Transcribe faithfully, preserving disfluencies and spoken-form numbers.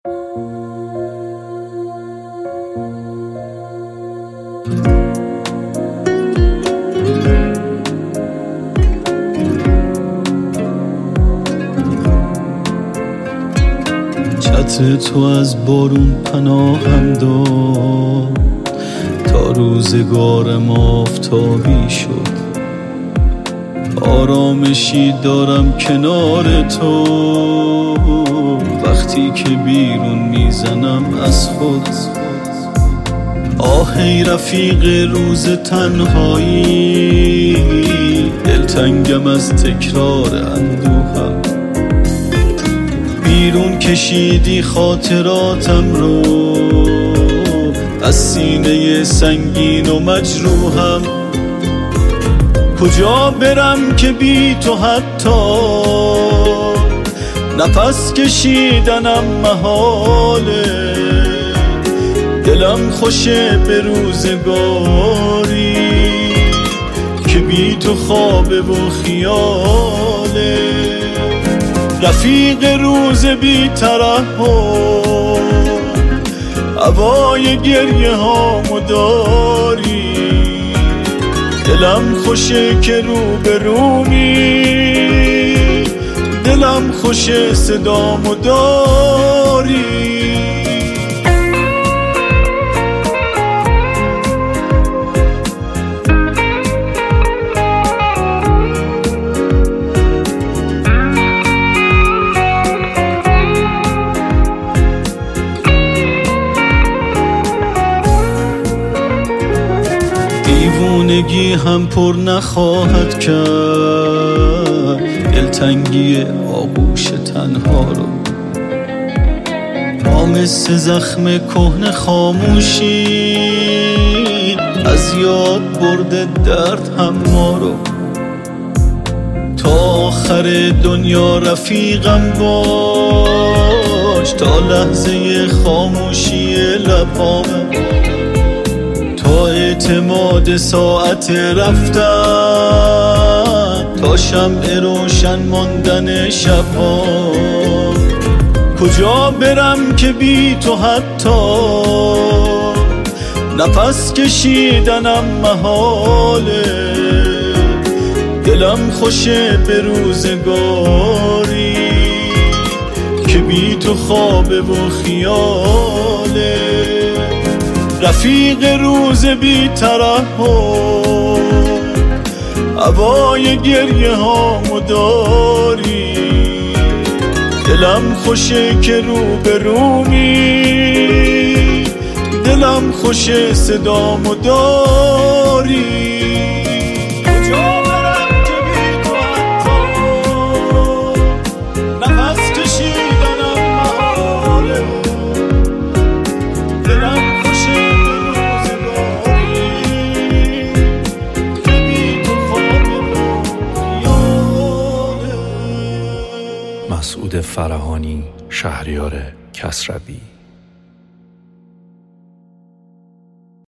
چتر تو از بارون پناهم داد تا روزگارم آفتابی شد. آرامشی دارم کنار تو وقتی که بیرون میزنم از خود. آه ای رفیق روز تنهایی، دلتنگم از تکرار اندوهم. بیرون کشیدی خاطراتم رو از سینه سنگین و مجروحم. کجا برم که بی تو حتی نفس کشیدنم محاله. دلم خوشه به روزگاری که بی تو خوابه و خیاله. رفیق روز بی ترحم، هوای گریه هامو داری. دلم خوشه که رو به رومی، دلم خوشه صدامو داری. دیوونگی هم پر نخواهد کرد دلتنگی آغوش تنها رو. ما مثل زخم کهنه خاموشی از یاد برده درد هم ما رو. تا آخر دنیا رفیقم باش، تا لحظه خاموشی لبامم. تا اعتماد ساعت رفتن، تا شمع روشن ماندن شبها. کجا برم که بی تو حتی نفس کشیدنم محاله. دلم خوشه به روزگاری که بی تو خوابه و خیاله. رفیق روز بی ترحم، هوای گریه هامو داری. دلم خوشه که رو به رومی، دلم خوشه صدامو داری. مسعود فرهانی، شهریار کسروی.